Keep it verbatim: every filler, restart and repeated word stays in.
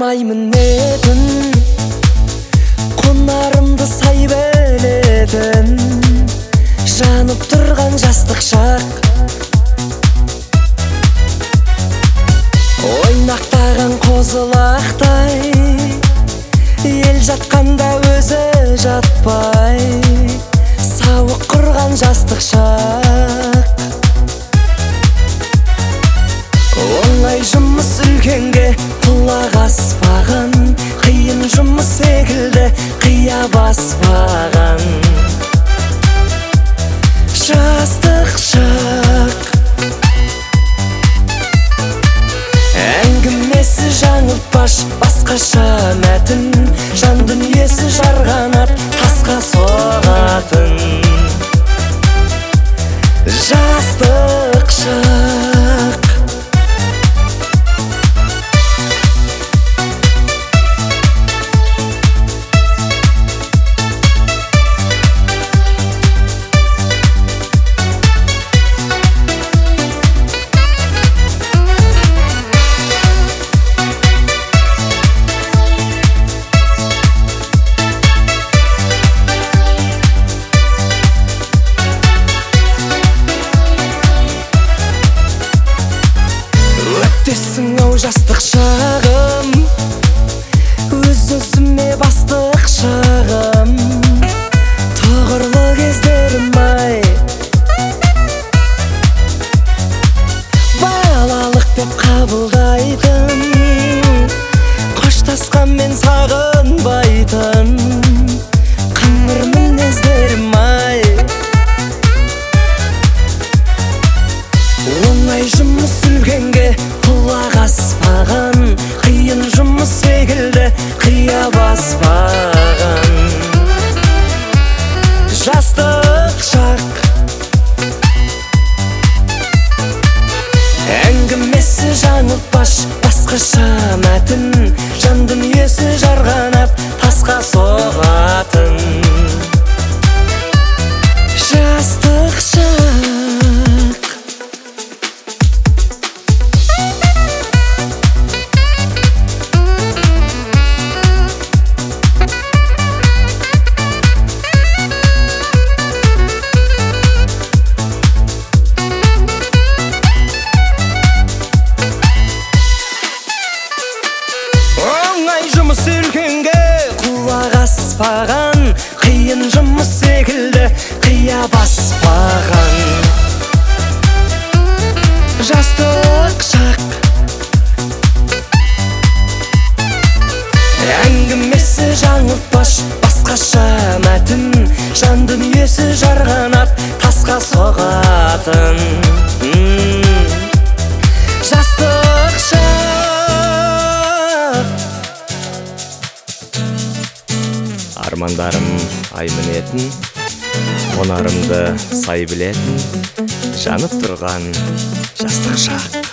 ай мінетін, қонарымды сай білетін, жанып тұрған жастық шақ, ойнақтаған қозылақтай, ел жатқанда өзі жатпай, сауық құрған жастық шақ. Оңай жұмыс үлкенге құлақ аспаған, қиын жұмыс секілді қия баспаған. Жастық шақ, әңгімесі жаңылтпаш басқаша мәтін, жан дүниесі жарғанап тасқа соғатын. Жастық шақ, өтесің ау жастық шағым, өз-өзіме бастық шағым, тұғырлы кездерім ай, балалық деп қабылдайтын, қоштасқан мен сағынбайтын, қыңыр мінездерім ай. Оңай жұмыс үлкенге құлақ аспаған, қиын жұмыс секілді қия баспаған. Жастық шақ, әңгімесі жаңылтпаш басқаша мәтін, жан дүниесі жарғанап тасқа соғатын. Жастық шақ, жұмыс үлкенге құлақ аспаған, қиын жұмыс секілді қия баспаған. Жастық шақ, әңгімесі жаңылтпаш басқаша мәтін, жан дүниесі жарғанап тасқа соғатын. Жастық шақ, армандарым ай мінетін, қонарымды сай білетін, жанып тұрған жастық шақ.